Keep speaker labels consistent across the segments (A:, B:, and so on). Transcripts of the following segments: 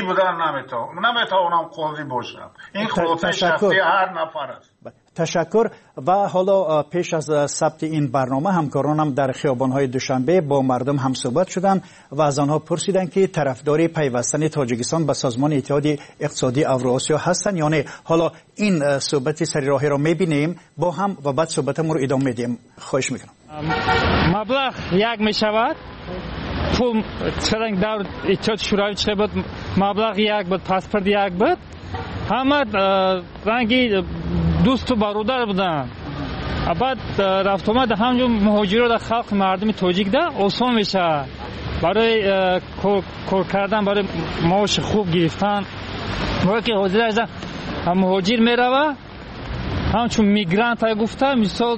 A: بودن نمیتوانم قاضی باشم. این خلاصه شخصی هر نفر است.
B: تشکر. و حالا پیش از ثبت این برنامه همکارانم در خیابان‌های دوشنبه با مردم هم صحبت شدند و از آنها پرسیدند که طرفدار پیوستن تاجیکستان به سازمان اتحاد اقتصادی اوراسیا هستند یا نه. حالا این صحبت سریراهی را می‌بینیم با هم و بعد صحبتمون رو ادامه میدیم. خواهش می‌کنم.
C: مبلغ یک میشود. پول چرنگ در اتحاد شوروی چه بود؟ مبلغ یک بود، پاسپورت یک بود. همه رنگی دوست و برادر بودن. بعد رفت آمد همون مهاجرا در خلق مردم تاجیک ده آسان میشه برای کار کردن، برای معاش خوب گرفتن. موقعی که حاضر از مهاجر میروه همچون میگرانت های گفته مثال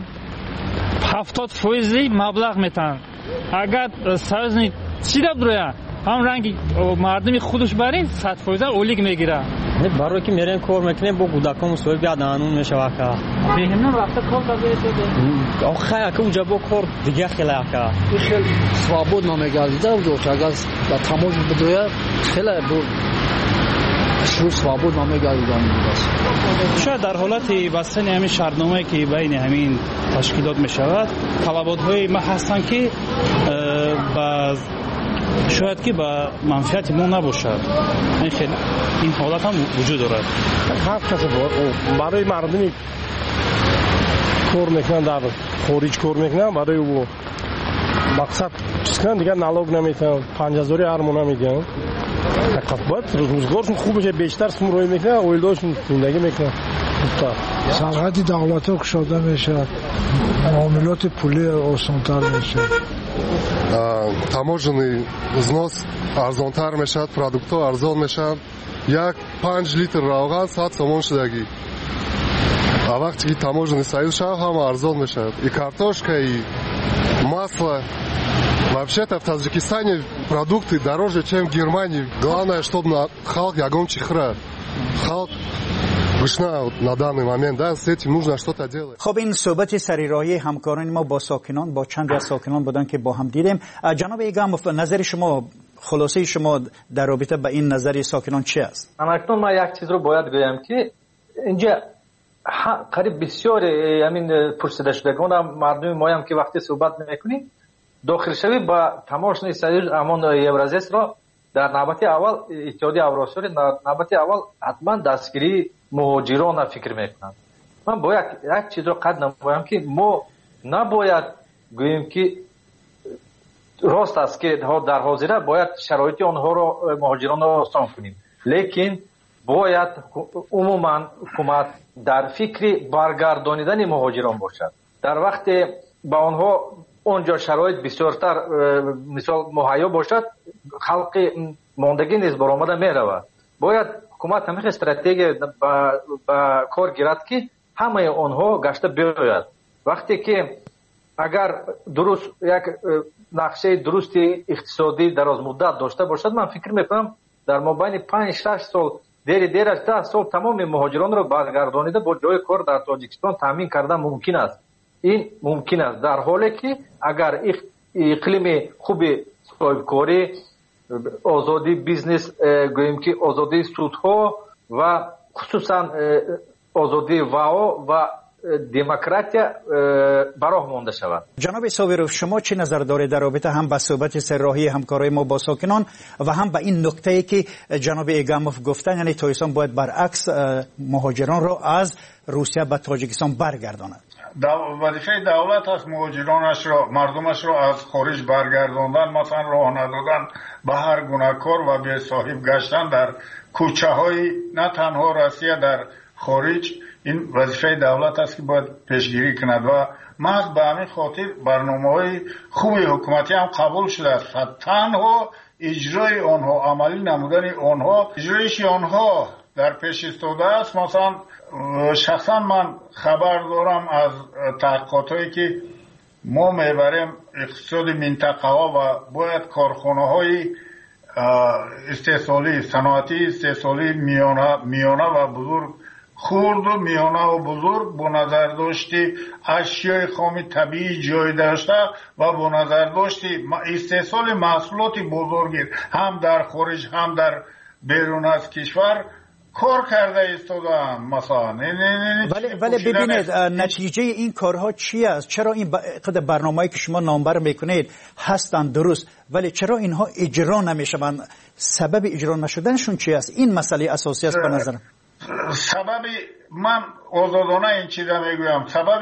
C: 70% مبلغ میتن. اگر سرزنی چی را برویه هم رنگی مردمی خودش برین 100% اولیگ میگیره.
D: برای که میرن کار میکنیم با کودکان مسئول بیاد قانون میشه که
C: بهمون رفته کار کرده
D: آخه که اونجا با کار دیگه خیلی که
E: خیلی свободно میگردیده و اگر در تماش بدویه خیلی شروع свободно میگردیده میگه.
F: شاید در حالت بستن همین شرطنامه‌ای که بین همین تشکیلات میشود طلبات‌های ما هستن که شاید که با منفعت ما نباشد. این حالت هم وجود دارد.
G: هر کسی برای مردمی کار میکنن در خارج کار میکنن برای او مقصد چیز کنن دیگه نالوگ نمیتن 5000 هر ماه نمیدن. باید روزگارشون خوب بشه بیشتر سمروی میکنن اویلداشون زندگی میکنن.
H: سرحد دولت ها کشاده میشه، معاملات پولی آسانتر میشه،
I: таможенный взнос арзонтар мешад, продуктҳо арзон мешанд. як 5 литр равған 100 сомон шудагӣ. А вақте ки таможенный союз шав ҳама арзон мешад. И картошка, и масло. Вообще-то в Таджикистане продукты дороже, чем в Германии. Главное, чтобы халк ягон чихра. Халк на данный момент, да, с этим нужно что-то делать.
B: خب این صحبت سریراهی همکاران ما با ساکنان، با چند از ساکنان بودن که با هم دیدیم. جناب ایگاموف، نظر شما، خلاصه شما در رابطه با این نظر ساکنان چی است؟
J: اکنون ما یک چیز رو باید بگم که اینجا قریب بسیار همین پرسیده شدگان مردم ما هم که وقتی صحبت میکنیم داخل شوی با تماشای سریع امان یورازیس را در نوبت اول اتحادیه اوراسیا در نوبت اول حتما دستگیری مهاجران فکر میکنند. من باید یک چیز رو قد نمایم که ما نباید گوییم که راست است که در حاضره باید شرایط آنها رو مهاجران را آسان کنیم، لیکن باید عموما حکومت در فکر برگردانیدن مهاجران باشد. در وقت با آنها اونجا شرایط بسیارتر مثال مهیا باشد خلق ماندگی نیز برآمده میرود. باید حکومت همه استراتژی با کار گیرد که همه آنها گشته بیاید. وقتی که اگر درست یک نقشه درست اقتصادی دراز مدت داشته باشد من فکر میکنم در مابین 5-6 سال دیر از 10 سال تمام مهاجران را برگردانیده با جای کار در تاجیکستان تامین کردن ممکن است. این ممکن است در حالی که اگر اقلیم خوب صاحبکاری، آزادی بیزنس، گوییم که آزادی سودها و خصوصا آزادی واو و دموکراتیا براه مانده شود.
B: جناب صابرов شما چه نظر دارید در رابطه هم با صحبت سرراهی همکارای ما با ساکنان و هم با این نکته‌ای که جناب ایگاموف گفتن، یعنی تاجیکستان باید برعکس مهاجران را از روسیه به تاجیکستان برگرداند؟
A: وظیفه دولت است مهاجرانش را، مردمش را از خارج برگرداندن، مثلا راه ندادن به هر گونه کار و به صاحب گشتن در کوچه های نه تنها روسیه در خارج. این وظیفه دولت است که باید پیشگیری کند و محض به همین خاطر برنامه‌های خوبی حکومتی هم قبول شده است. تنها اجرای آنها، عملی نمودن آنها، اجرایش آنها در پیش ایستاده است. مثلا شخصا من خبر دارم از تحقیقاتی که ما میبریم اقتصاد منطقه ها و باید کارخانه های استحصالی، صنعتی استحصالی میانه و بزرگ، خرد و میانه و بزرگ با نظر داشتی اشیای خام طبیعی جای داشته و با نظر داشتی استحصال محصولات بزرگی هم در خارج هم در بیرون از کشور کار کرده ایستادن مثلا.
B: ولی ببینید نتیجه این کارها چی است؟ چرا این برنامه‌ای که شما نامبر میکنید هستند درست ولی چرا اینها اجرا نمیشوند؟ سبب اجرا نشدنشون چی است؟ این مسئله اساسی است به نظرم.
A: سبب من آزادانه این چیزا میگویم، سبب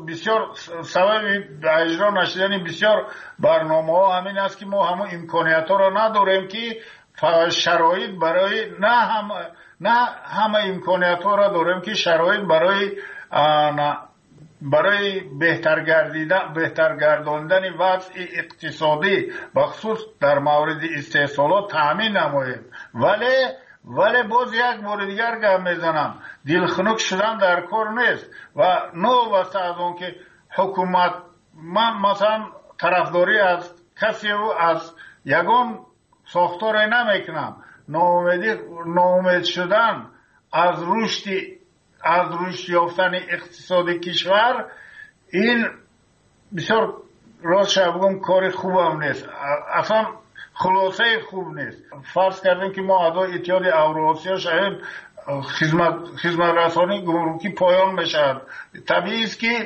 A: اجرا نشدن بسیار برنامه‌ها همین است که ما همون امکانیت‌ها را نداریم که شرایط برای نه همه امکانیت‌ها را داریم که شرایط برای بهتر گرداندن وضع اقتصادی بخصوص در مورد استحصالات تامین نماییم. ولی باز یک بار دیگر گپ میزنم، دلخنک شدن در کار نیست و نو واسه از اون که حکومت، من مثلا طرفداری از کسی و از یگان ساختار نمیکنم. ناامید شدن از رشد یافتن اقتصاد کشور، این بسیار راست بگم کار خوب هم نیست، اصلا خلاصه خوب نیست. فرض کردیم که ما اعضای اتحاد اوراسیا شاید خدمت رسانی گمرکی پایان بشد، طبیعی است که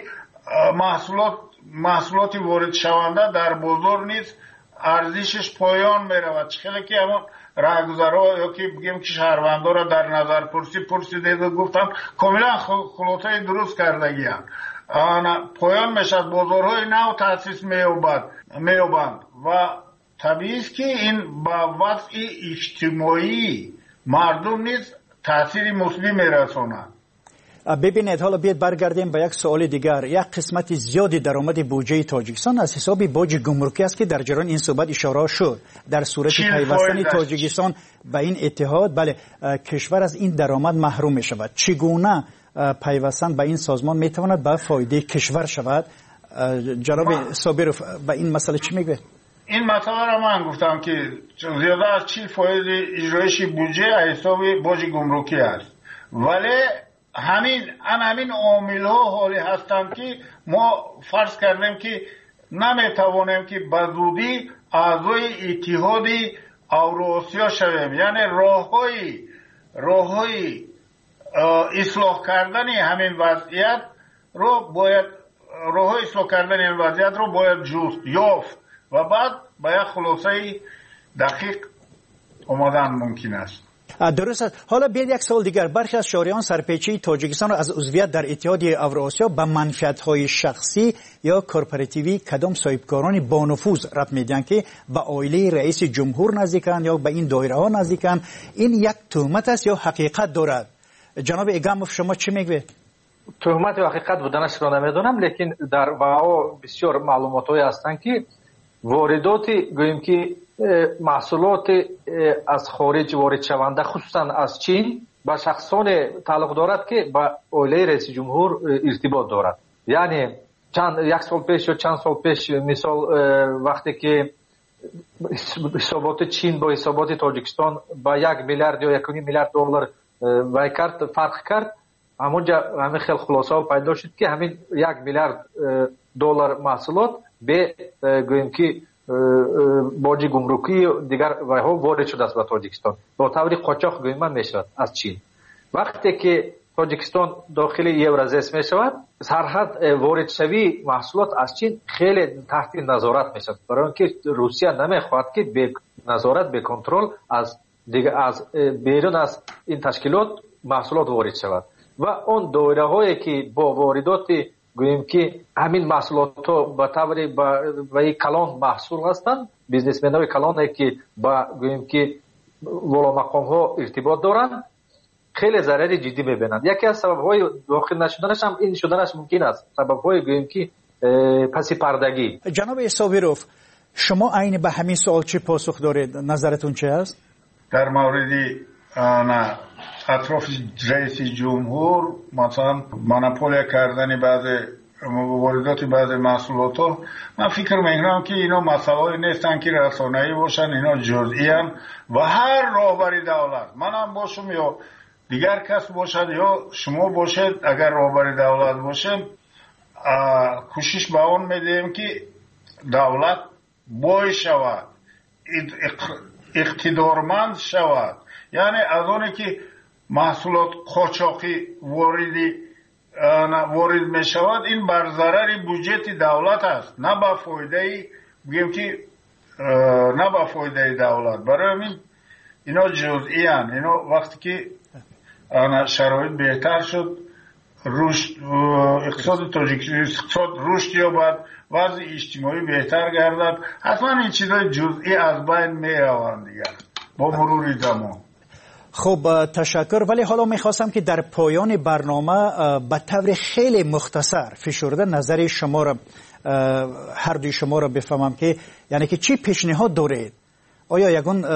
A: محصولات وارد شونده در بازار نیست ارزشش پایان میرود. خیلی که همون راهگذرها یا که بگیم که شهروندها را در نظر پرسیده گفتم کاملا خلاصه درست کردگی هم. پایان میشد، بازارهای نو تأسیس میابند و طبیعی است که این با وضع اجتماعی مردم نیز تأثیر مثبت میرساند.
B: ببینید حالا بیاید برگردیم به یک سوال دیگر. یک قسمت زیادی درآمد بودجه تاجیکستان از حساب باج گمرکی است که در جریان این صحبت اشاره شد. در صورت پیوستن تاجیکستان به این اتحاد، بله، کشور از این درآمد محروم می شود. چگونه پیوستن به این سازمان می تواند به فایده کشور شود؟ جناب صابرов به این مسئله چی میگوید؟
A: این مسئله را من گفتم که زیاده از 40% اجرایش بودجه از حساب باج گمرکی است، ولی همین عامل ها حالی هستند که ما فرض کردیم که نمیتوانیم که به زودی اعضای اتحاد اوراسیا شویم. یعنی راههای اصلاح کردن همین وضعیت رو باید جست یافت و بعد به یک خلاصه دقیق آمدن ممکن است.
B: درست است. حالا بیاید یک سوال دیگر. برخی از شهریان سرپیچی تاجیکستان را از عضویت در اتحاد اوراسیا به منفعت‌های شخصی یا کورپوراتیوی کدام صاحبکاران با نفوذ ربط میدن که به عائله رئیس جمهور نزدیکند یا به این دایره ها نزدیکند. این یک تهمت است یا حقیقت دارد؟ جناب اگاموف شما چی میگوید؟
J: تهمت و حقیقت بودنش را نمیدونم، لیکن در واقع بسیار معلوماتی هستند که واردات گوییم که محصولات از خارج وارد شونده خصوصا از چین با شخصان تعلق دارد که با عائله رئیس جمهور ارتباط دارد. یعنی یک سال پیش یا چند سال پیش مثال وقتی که حسابات چین با حسابات تاجیکستان با 1 میلیارد یا 1.5 میلیارد دلار وای کرد، فرق کرد، همونجا همین خیلی خلاصه پیدا شد که همین 1 میلیارد دلار محصولات به گوییم که باج گمرکی دیگر ها وارد شده است به تاجیکستان با طور قاچاق گویم میشود از چین. وقتی که تاجیکستان داخل یورازیس میشود، سرحد وارد شوی محصولات از چین خیلی تحت نظارت میشود، برای اینکه روسیه نمیخواهد که به نظارت به کنترل از بیرون از این تشکیلات محصولات وارد شود و اون دایره هایی که با واردات گوییم که همین محصولات ها به طور با کلان محصول هستند، بیزنسمن های کلان که با گوییم که والا مقام ها ارتباط دارند، خیلی ضرر جدی میبینند. یکی از سبب های داخل نشدنش هم این شدنش ممکن است، سبب های گوییم که پسی پردگی.
B: جناب صابرов شما عین به همین سوال چه پاسخ دارید؟ نظرتون چه است؟
A: در مورد اطراف رئیس جمهور مثلا مونوپول کردن بعض واردات بعض محصولات ها، من فکر میکنم که اینا مسائلی نیستن که رسانه‌ای باشن، اینا جزئی ان و هر راهبر دولت، منم باشم یا دیگر کس باشد یا شما باشید، اگر راهبر دولت باشیم کوشش به اون میدیم که دولت بای شود، اقتدارمند شود. یعنی از اونی که محصولات قاچاقی وارد می شود، این بر ضرر بودجه دولت است، نه به فایده بگیم که نه به فایده دولت. برای همین اینا جزئی هستند. اینا وقتی که شرایط بهتر شد، رشد اقتصاد تاجیکستان رشد یابد، وضع اجتماعی بهتر گردد، اصلا این چیزای جزئی از بین می روند دیگر با مرور زمان.
B: خب تشکر. ولی حالا میخواستم که در پایان برنامه به طور خیلی مختصر فشرده نظر شما را، هر دوی شما را بفهمم که یعنی که چی پیشنهاد دارید؟ آیا یگان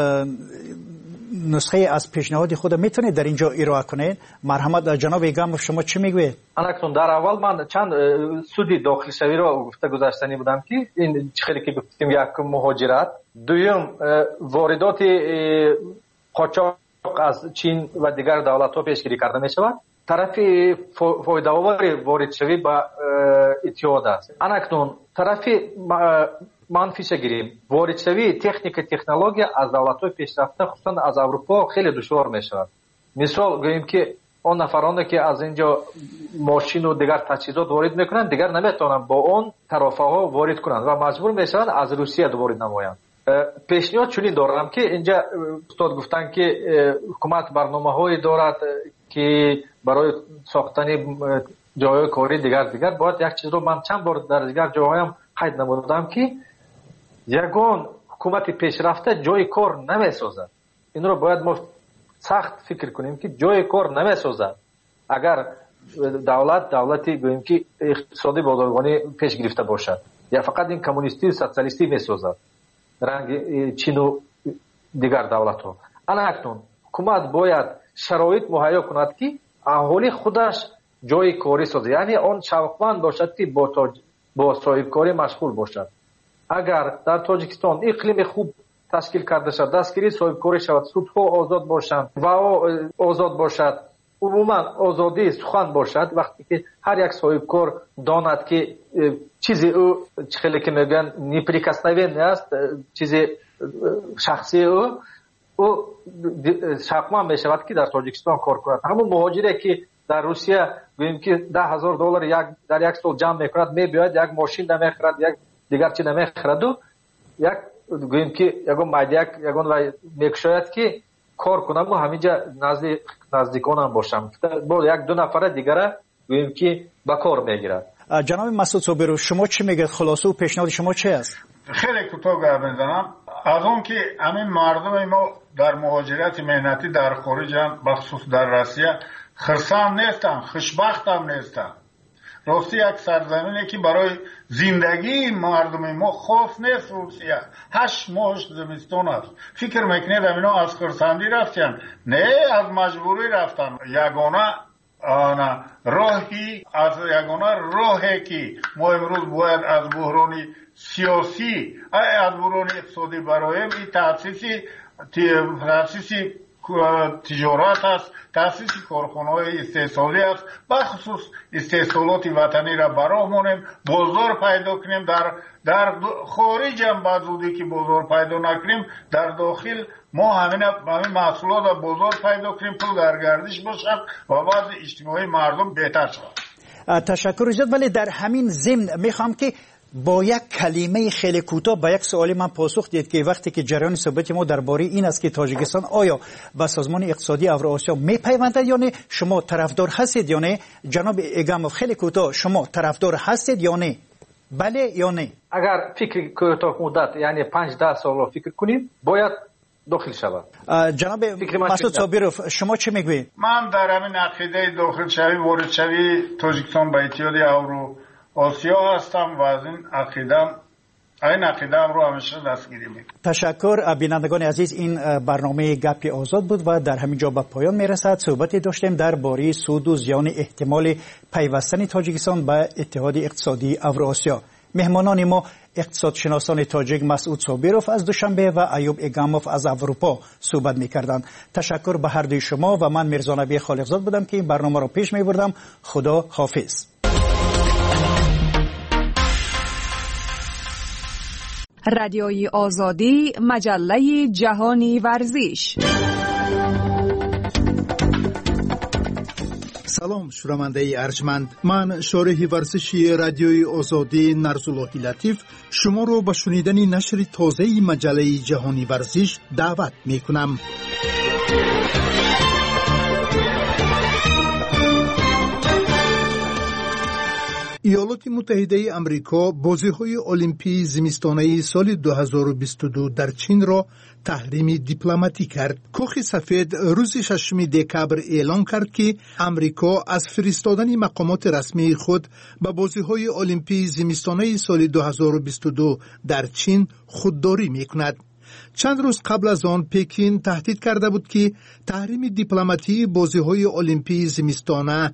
B: نسخه از پیشنهاد خود میتونید در اینجا ارائه کنید؟ مرحمت جناب ایگام، شما چی میگوید؟
J: اکنون در اول من چند سودی داخل شوی را گفته گذاشتنی بودم که این خیلی که گفتیم، یک مهاجرت، دوم واردات قاچاق از چین و دیگر دولت‌ها پیشگیری کرده می شود. طرف فایده‌آور وارد شوی به اتحاد است. اکنون طرف منفیش گیریم، وارد شوی تکنولوژی از دولت‌های پیشرفته خصوصا از اروپا خیلی دشوار می شود. مثال گوییم که اون نفرانی که از اینجا ماشین و دیگر تجهیزات وارد میکنند دیگر نمیتونن با اون طرفها وارد کنند و مجبور میشوند از روسیه وارد نمایند. پیشنهاد چنین دارم که اینجا استاد گفتن که حکومت برنامه‌هایی دارد که برای ساختن جای کاری دیگر باید یک چیز رو من چند بار در دیگر جاهایم قید نمودم که یگان حکومت پیشرفته جای کار نمیسازد. این رو باید ما سخت فکر کنیم که جای کار نمیسازد. اگر دولتی گوییم که اقتصادی بازرگانی پیش گرفته باشد یا فقط این کمونیستی و سوسیالیستی میسازد رنگ چین و دیگر دولت ها. اکنون حکومت باید شرایط مهیا کند که اهالی خودش جای کاری سازد، یعنی آن شوقمند باشد که با صاحب کاری مشغول باشد. اگر در تاجیکستان اقلیم خوب تشکیل کرده شد، دستگیری صاحب کاری شود، سودها آزاد باشند و آزاد باشد، عموما آزادی سخن باشد، وقتی که هر یک صاحب کار داند که چیزی او خیلی که میگن نیپریکسنوی است، چیزی شخصی او شقمن میشود که در تاجیکستان کار کند. همون مهاجری که در روسیه گوییم که $10,000 در یک سال جمع میکند، میباید یک ماشین نمیخرد، یک دیگر چی نمیخرد و یک گوییم که یگان مایدیک یگان و میکشاید که کار کنم و همینجا نزدیکانم باشم با یک دو نفر دیگر گوییم که با کار میگیرد.
B: جناب مسعود صابرو، شما چی میگید؟ خلاصه و پیشنهاد شما چی است؟
A: خیلی کوتاه گپ میزنم. از اون که همین مردم ما در مهاجرت مهنتی در خارجن، بخصوص در روسیه، خرسند نیستن، خوشبخت هم نیستن. راستی یک سرزمینی که برای زندگی مردم ما خاص نیست. روسیه 8 ماه زمستان است. فکر میکنید اینا از خرسندی رفتن؟ نه، از مجبوری رفتن. یگانه راهی که ما امروز باید از بحران سیاسی از بحران اقتصادی برایم این تأسیس تجارت است، تأسیس کارخانه‌های استحصالی است، بخصوص استحصالات وطنی را برامونیم، بازار پیدا کنیم. در خارج هم بازودی که بازار پیدا نکنیم، در داخل ما همین محصولات را بازار پیدا کنیم، پول در گردش باشد و وضع اجتماعی مردم بهتر شود.
B: تشکر زیاد. ولی در همین ضمن میخوام که با یک کلمه خیلی کوتاه به یک سوالی من پاسخ دید که وقتی که جریان صحبت ما درباره این است که تاجیکستان آیا به سازمان اقتصادی اوراسیا میپیوندد یا نه، شما طرفدار هستید یا نه؟ جناب ایگاموف خیلی کوتاه، شما طرفدار هستید یا نه؟ بله یا نه؟
J: اگر فکر کوتاه مدت یعنی 5-10 سال فکر کنیم باید داخل شود.
B: جناب مسعود صابروف شما چه میگویید؟
A: من در همین عقیده داخل شوی وارد شوی تاجیکستان به اتحاد اوراسیا هستم و از این عقیده‌ام رو همیشه دستگیری میکنم.
B: تشکر. بینندگان عزیز، این برنامه گپ آزاد بود و در همین جا به پایان میرسد. صحبتی داشتیم درباره سود و زیان احتمال پیوستن تاجیکستان به اتحاد اقتصادی اوراسیا. مهمانان ما اقتصادشناسان تاجیک مسعود صابروف از دوشنبه و ایوب ایگاموف از اروپا صحبت می‌کردند. تشکر به هر دوی شما و من میرزا نبی خالقزاد بودم که این برنامه را پیش می‌بردم. خدا حافظ.
K: رادیوی آزادی، مجله جهانی ورزش. سلام شنونده ارجمند، من شارح ورزشی رادیوی آزادی نرزالله لطیف شما را به شنیدن نشر تازه مجله جهانی ورزش دعوت می کنم. ایالات متحده آمریکا بازی‌های المپیک زمستانه سال 2022 در چین را تحریم دیپلماتیک کرد. کاخ سفید روز 6 دکبر اعلام کرد که آمریکا از فرستادن مقامات رسمی خود به بازی‌های المپیک زمستانه سال 2022 در چین خودداری می‌کند. چند روز قبل از آن پکین تهدید کرده بود که تحریم دیپلماتی بازی‌های المپیک زمستانه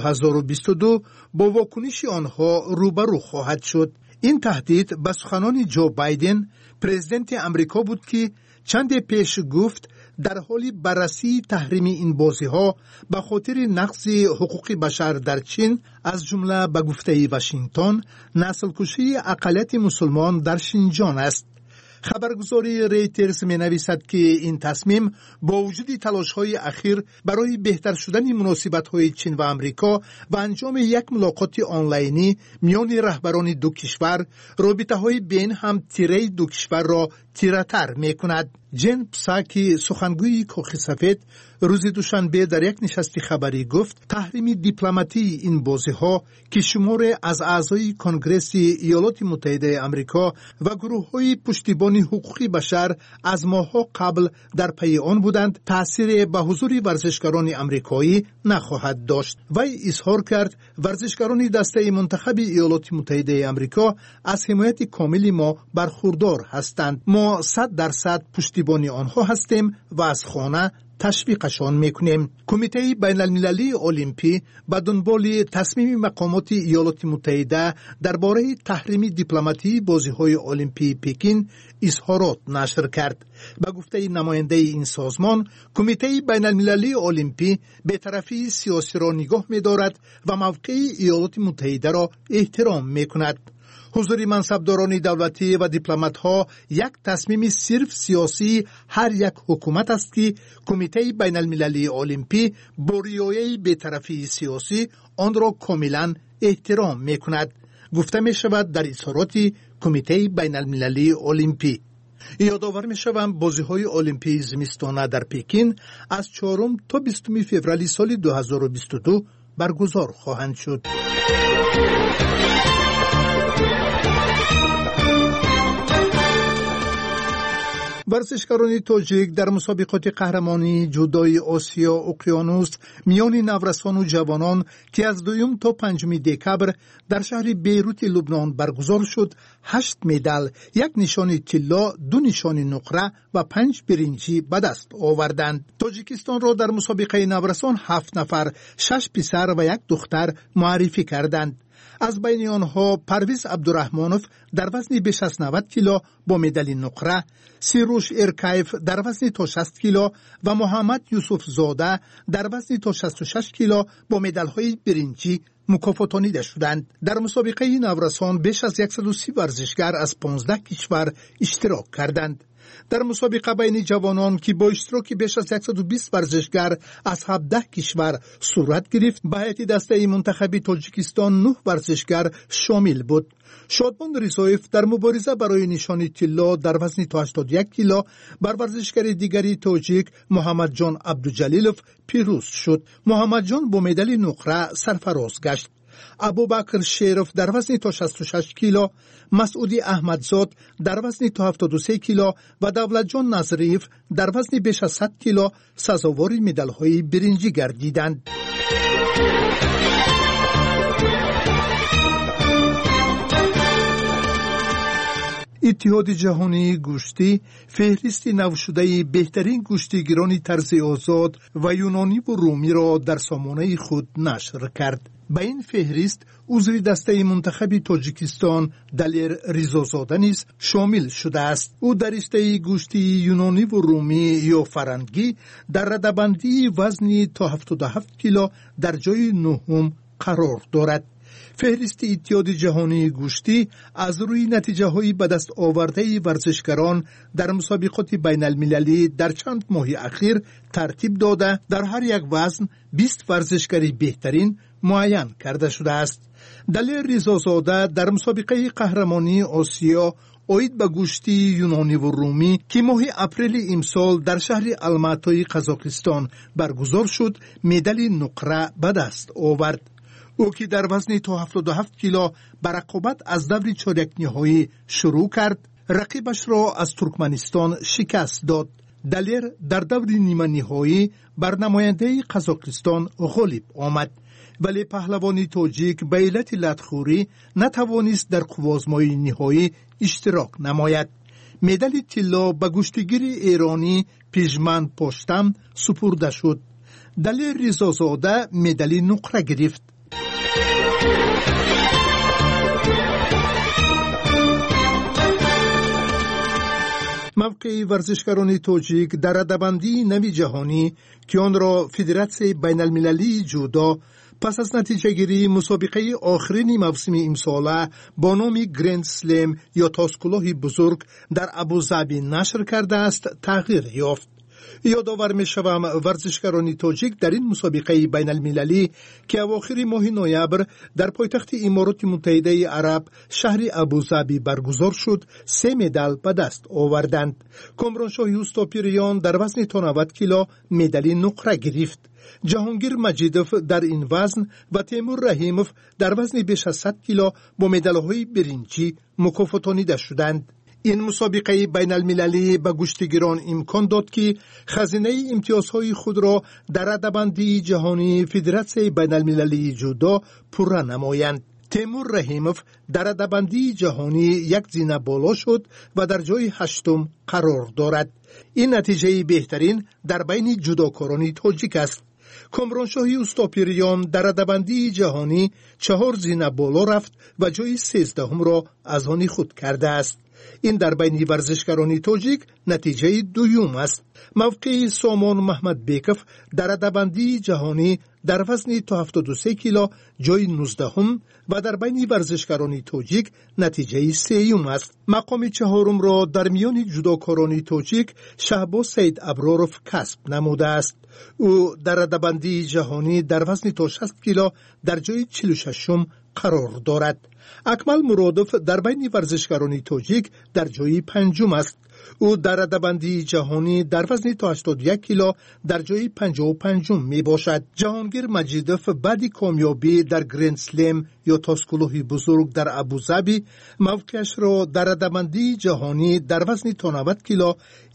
K: 2022 با واکنش آنها روبرو خواهد شد. این تهدید به سخنان جو بایدن پرزیدنت آمریکا بود که چند پیش گفت در حال بررسی تحریم این بازی‌ها به خاطر نقض حقوق بشر در چین، از جمله به گفته واشنگتن نسل‌کشی اقلیت مسلمان در شینجیانگ است. خبرگزاری ریترز می نویسد که این تصمیم با وجود تلاش‌های اخیر برای بهتر شدن مناسبت‌های چین و آمریکا و انجام یک ملاقات آنلاینی میان رهبران دو کشور، رابطه‌های بین هم تیره دو کشور را تیره‌تر می‌کند. جن پساکی سخنگوی کاخ سفید روز دوشنبه در یک نشست خبری گفت تحریم دیپلماتی این بازی‌ها که شماری از اعضای کنگره ایالات متحده آمریکا و گروه‌های پشتیبانی حقوق بشر از ماه‌ها قبل در پی آن بودند تأثیر به حضور ورزشکاران آمریکایی نخواهد داشت. وی اظهار کرد ورزشکاران دسته منتخب ایالات متحده آمریکا از حمایت کامل ما برخوردار هستند. ما 100% پشتیبانی آنها هستیم و از خانه تشویقشان میکنیم. کمیته بین المللی المپی به دنبال تصمیم مقامات ایالات متحده درباره تحریم دیپلماتی بازی‌های المپیک پکین اظهارات نشر کرد. به گفته نماینده این سازمان، کمیته بین المللی المپی به طرفی سیاسی را نگاه می‌دارد و موقع ایالات متحده را احترام می‌کند. حضور منصبداران دولتی و دیپلمات‌ها یک تصمیم صرف سیاسی هر یک حکومت است که کمیته بین المللی المپی با رعایت بی‌طرفی سیاسی آن را کاملا احترام می‌کند، گفته می‌شود در اظهارات کمیته بین المللی المپی. یادآور می‌شوم بازی‌های المپیک زمستانه در پکین از 4 تا 20 فوریه سال 2022 برگزار خواهند شد. ورزشکاران تاجیک در مسابقات قهرمانی جودوی آسیا اقیانوس میان نورسان و جوانان که از 2 تا 5 دکبر در شهر بیروت لبنان برگزار شد 8 مدال، 1 نشان طلا، 2 نشان نقره و 5 برنجی به دست آوردند. تاجیکستان را در مسابقه نورسان 7 نفر، 6 پسر و 1 دختر معرفی کردند. از بین آنها پرویز عبدالرحمانوف در وزن بیش از 90 کیلو با مدال نقره، سیروش ارکایف در وزن تا 60 کیلو و محمد یوسف زاده در وزن تا 66 کیلو با مدال‌های برنجی مکافاتانیده شدند. در مسابقه نورسان بیش از 130 ورزشگر از 15 کشور اشتراک کردند. در مسابقه بین جوانان که با اشتراک بیش از 120 ورزشگر از 17 کشور صورت گرفت، به هیئت دسته منتخب تاجیکستان 9 ورزشگر شامل بود. شادمان رضایف در مبارزه برای نشان طلا در وزن تا 81 کیلو بر ورزشگر دیگری تاجیک محمد جان عبدالجلیلوف پیروز شد. محمد جان با مدال نقره سرفراز گشت. ابوبکر شیروف در وزن تا 66 کیلو، مسعودی احمدزاد در وزن تا 73 کیلو و دولت جان نظریف در وزن بیش از 100 کیلو سزاوار مدال‌های برنجی گردیدند. اتحاد جهانی گوشتی فهرست نوشده بهترین گوشتگیران طرز آزاد و یونانی و رومی را در سامانه خود نشر کرد. به این فهرست عضو دسته منتخب تاجیکستان دلیر ریزازاده نیز شامل شده است. او در رشته گوشت یونانی و رومی یا فرنگی در رده‌بندی وزنی تا 77 کیلو در جای 9 قرار دارد. فهرست اتحاد جهانی گوشتی از روی نتیجه های به دست آورده ورزشکاران در مسابقات بین المللی در چند ماه اخیر ترتیب داده در هر یک وزن 20 ورزشکاری بهترین معین کرده شده است. دلیر رضازاده در مسابقه قهرمانی آسیا اوید به گوشتی یونانی و رومی که ماه اپریل امسال در شهر الماتای قزاقستان برگزار شد مدال نقره به دست آورد. او که در وزن تا 77 کیلو به رقابت از دور چهارک نهایی شروع کرد، رقیبش را از ترکمنستان شکست داد. دلیر در دور نیمه نهایی بر نماینده قزاقستان غالب آمد، ولی پهلوانی تاجیک به علت لطخوری نتوانست در قوازمای نهایی اشتراک نماید. مدال طلا به گشتگیر ایرانی پیژمن پشتم سپرده شد. دلیر رضازاده مدال نقره گرفت. موقع ورزشکاران تاجیک در رده‌بندی نوی جهانی که آن را فدراسیون بین المللی جودو پس از نتیجه گیری مسابقه آخرین موسم امساله با نام گرند سلم یا تاسکلاه بزرگ در ابوظبی نشر کرده است تغییر یافت. یادآور می‌شوم ورزشکاران تاجیک در این مسابقه بین المللی که اواخر ماه نوامبر در پایتخت امارات متحده عرب شهر ابوظبی برگزار شد 3 مدال به دست آوردند. کامرانشاه یوستاپیریان در وزن تا 90 کیلو مدال نقره گرفت. جهانگیر مجیدوف در این وزن و تیمور رحیموف در وزن بیش از 100 کیلو با مدال‌های برنجی مکافاتانیده شدند. این مسابقه بین المللی به گشتگیران امکان داد که خزینه امتیازهای خود را در رده‌بندی جهانی فدراسیون بین المللی جودو پوره نمایند. تیمور رحیموف در رده‌بندی جهانی یک زینه بالا شد و در جای 8 قرار دارد. این نتیجه بهترین در بین جودوکاران تاجیک است. کامرانشاه یوستاپیریان در رده‌بندی جهانی 4 زینه بالا رفت و جای 13 را از آن خود کرده است. این در بین ورزشکاران تاجیک نتیجه دوم است. موقع سامان محمد بیکف در رده‌بندی جهانی در وزن تا 73 کیلو جای 19 و در بین ورزشکاران تاجیک نتیجه سوم است. مقام چهارم را در میان جودوکاران تاجیک شهباز سید ابراروف کسب نموده است. او در رده‌بندی جهانی در وزن تا 60 کیلو در جای 46 قرار دارد. اکمل مرادوف در بین ورزشکاران تاجیک در جای 5 است. او در رده‌بندی جهانی در وزن تا 81 کیلو در جای 55 می باشد. جهانگیر مجیدوف بعد کامیابی در گرند سلم یا تاسکلاه بزرگ در ابوظبی موقعش را در رده‌بندی جهانی در وزن تا 90 کیلو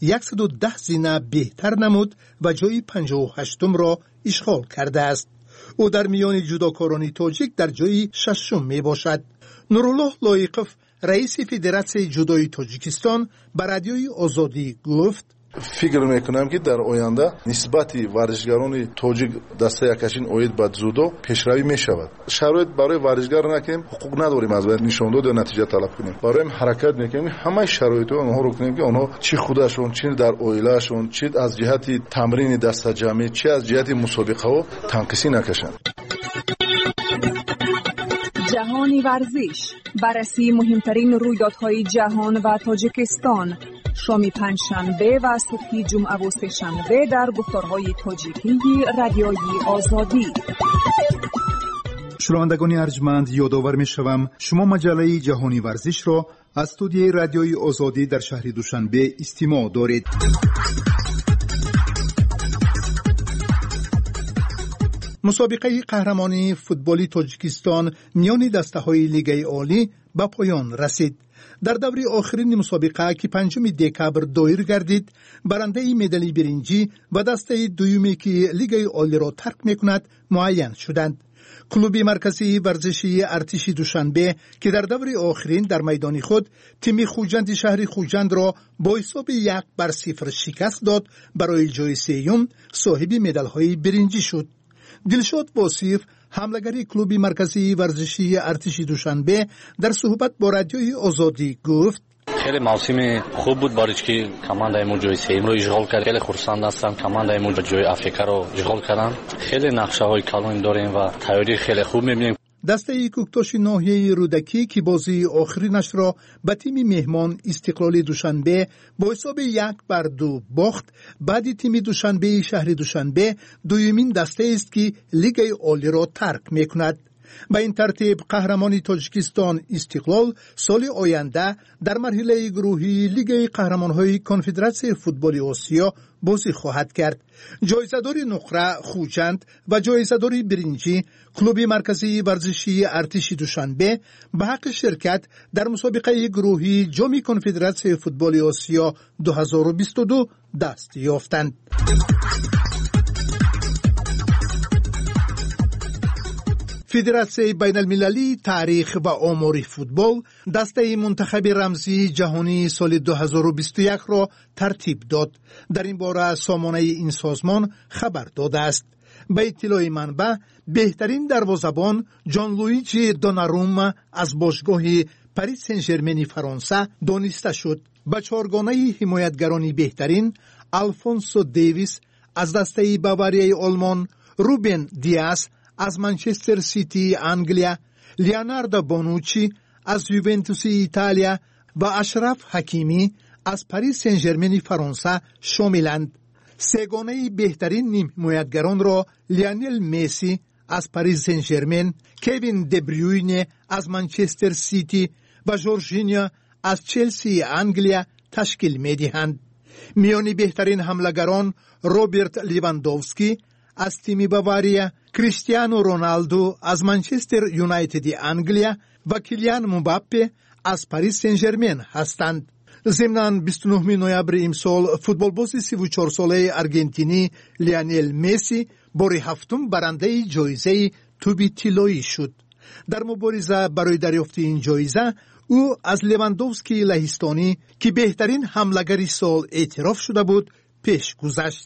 K: 110 زینه بهتر نمود و جای 58 را اشغال کرده است. او در میان جودوکاران تاجیک در جای 6 می باشد. نورالله لایقوف رئیس فدراسیون جودوی تاجیکستان به رادیوی آزادی گفت:
L: فکر میکنم که در آینده نسبت ورزشکاران تاجیک دسته یکشین اوید به جودو پیشروی میشود. شرایط برای ورزشکار نکنیم، حقوق نداریم از نشان داد و نتیجه طلب کنیم. برای حرکت میکنیم همه شرایط اونها رو کنیم که اونها چی خودشون، چی در اویلاشون، چی از جهت تمرین دسته جمعی، چی از جهت مسابقه ها تنقیسی نکشند.
M: جهانی ورزش، بررسی مهمترین رویدادهای جهان و تاجیکستان، شام پنجشنبه و صبح جمعه و سه‌شنبه در گفتارهای تاجیکی رادیوی آزادی.
K: شنوندگان ارجمند، یادآور می‌شوم شما مجله جهانی ورزش را از استودیوی رادیوی آزادی در شهر دوشنبه استماع دارید. مسابقه قهرمانی فوتبالی تاجیکستان میان دسته‌های لیگ عالی به پایان رسید. در دور آخرین مسابقه که 5 دکبر دایر گردید، برنده مدال برنجی و دسته دومی که لیگ عالی را ترک می‌کند معین شدند. کلوب مرکزی ورزشی ارتش دوشنبه که در دور آخرین در میدان خود تیم خوجند شهر خوجند را با حساب 1-0 شکست داد، برای جای سوم صاحب مدال‌های برنجی شد. دلشاد واصف، حمله‌گر کلوب مرکزی ورزشی ارتش دوشنبه، در صحبت با رادیوی آزادی گفت:
N: خیلی موسم خوب بود برای که کماندای ما جای سوم رو اشغال کرد. خیلی خرسند هستم کماندای ما جای افریقا رو اشغال کردن. خیلی نقشه های کلان داریم و تیاری خیلی خوب می‌بینیم.
K: دسته کوکتاش ناحیه رودکی که بازی آخرینش را به تیم مهمان استقلال دوشنبه با حساب 1-2 باخت. بعد تیم دوشنبه شهر دوشنبه دومین دسته است که لیگ عالی را ترک میکند. به این ترتیب قهرمان تاجیکستان استقلال سال آینده در مرحله گروهی لیگ قهرمان‌های کنفدراسیون فوتبال آسیا بازی خواهد کرد. جایزه‌دار نقره خوجند و جایزه‌دار برنجی کلوب مرکزی ورزشی ارتش دوشنبه به حق شرکت در مسابقه گروهی جام کنفدراسیون فوتبال آسیا 2022 دست یافتند. فدراسیون بین المللی تاریخ و آمار فوتبال دسته منتخب رمزی جهانی سال 2021 را ترتیب داد. در این باره سامانه این سازمان خبر داده است. به اطلاع منبع بهترین دروازه‌بان جان لویجی دوناروما از باشگاه پاریس سن ژرمن فرانسه دانسته شد. به چهارگانه حمایتگران بهترین آلفونسو دیویس از دسته باواریا آلمان، روبن دیاز از منچستر سیتی انگلیا، لیوناردو بونوچی از یوونتوس ایتالیا و اشرف حکیمی از پاریس سن ژرمن فرانسه شاملند. سگانه بهترین نیم حمایتگران را لیونل مسی از پاریس سن ژرمن، کوین دبریوینه از منچستر سیتی و جورجینیو از چلسی انگلیا تشکیل می‌دهند. میان بهترین حمله‌گران روبرت لیواندوفسکی از تیم باواریا، کریستیانو رونالدو از منچستر یونایتد انگلیا و کیلیان مباپه از پاریس سن ژرمن هستند. ضمناً 29 نوامبر امسال فوتبالباز 34 ساله ارژنتینی لیونل مسی بار هفتم برنده جایزه توپ طلایی شد. در مبارزه برای دریافت این جایزه او از لیواندوفسکی لهستانی که بهترین حمله‌گر سال اعتراف شده بود پیش گذشت.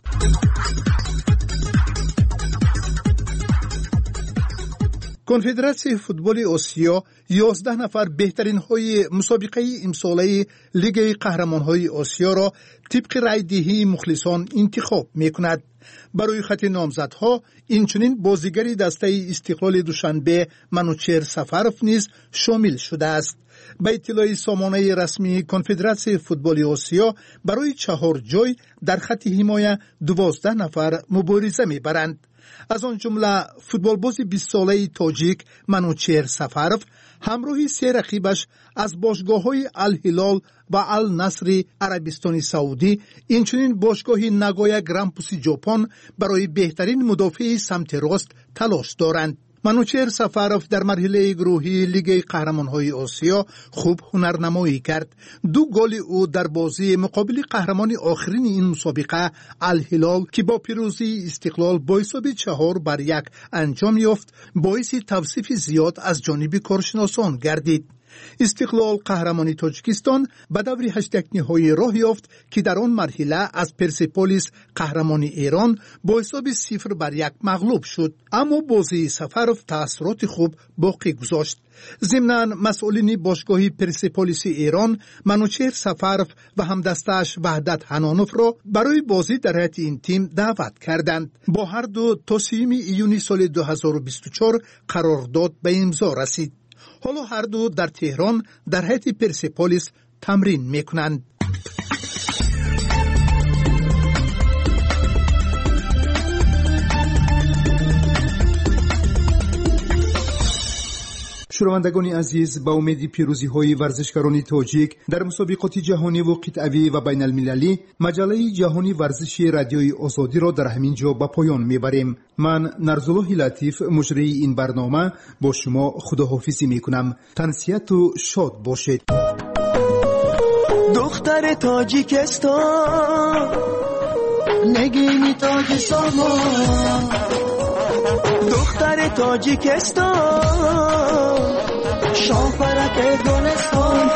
K: کنفدراسیون فوتبال آسیا 11 نفر بهترین های مسابقه امساله لیگ قهرمان‌های آسیا را طبق رای‌دهی مخلصان انتخاب می‌کند. برای خط نامزدها اینچنین بازیگری دسته استقلال دوشنبه منوچهر سفروف نیز شامل شده است. به اطلاع سامانه رسمی کنفدراسیون فوتبال آسیا برای 4 جای در خط حمایت 12 نفر مبارزه می‌برند. از آن جمله فوتبالباز 20 ساله تاجیک منوچهر سفروف همراه 3 رقیبش از باشگاه‌های الهلال و النصر عربستان سعودی اینچنین باشگاه ناگویا گرامپوس ژاپن برای بهترین مدافع سمت راست تلاش دارند. منوچهر سفروف در مرحله گروهی لیگ قهرمان‌های آسیا خوب هنرنمایی کرد. 2 گل او در بازی مقابل قهرمان آخرین این مسابقه الهلال که با پیروزی استقلال با حساب 4-1 انجام یافت باعث توصیف زیاد از جانب کارشناسان گردید. استقلال قهرمانی تاجیکستان به دور 8 نهایی راه یافت که در آن مرحله از پرسپولیس قهرمان ایران با حساب 0-1 مغلوب شد، اما بازی سفروف تأثیرات خوب باقی گذاشت. ضمناً مسئولین باشگاه پرسپولیس ایران منوچهر سفروف و همدستش وحدت حنانوف را برای بازی در هیئت این تیم دعوت کردند. با هر دو تا 3 ایونی سال 2024 قرارداد به امضا رسید. حالا هر دو در تهران در هیئت پرسپولیس تمرین میکنند. شنوندگان عزیز، با امید پیروزی های ورزشکاران تاجیک در مسابقات جهانی و قطعی و بین المللی، مجله جهانی ورزشی رادیوی آزادی را در همین جا به پایان میبریم. من نرزالله لطیف مجری این برنامه با شما خداحافظی میکنم. تنسیت و شاد باشید.
O: دختر تاجیکستان نگینی تاج سامان، دختر تاجیکستان شاهپرک گلستان،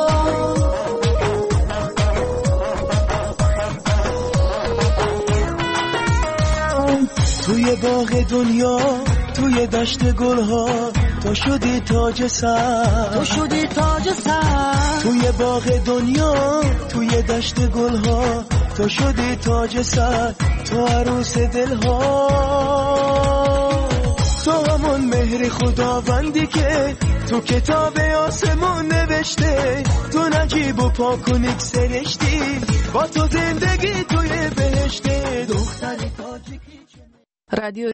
O: توی باغ دنیا توی دشت گلها تو شدی تاج سر، تو شدی تاج سر، توی باغ دنیا توی دشت گلها تو شدی تاج سر، تو عروس دلها، تو همون مهر ای خداوندی که تو کتاب آسمون نوشته، تو نجیب و پاک و نیک سرشتی، با تو زندگی توی بهشته. دختری تاجیکی رادیو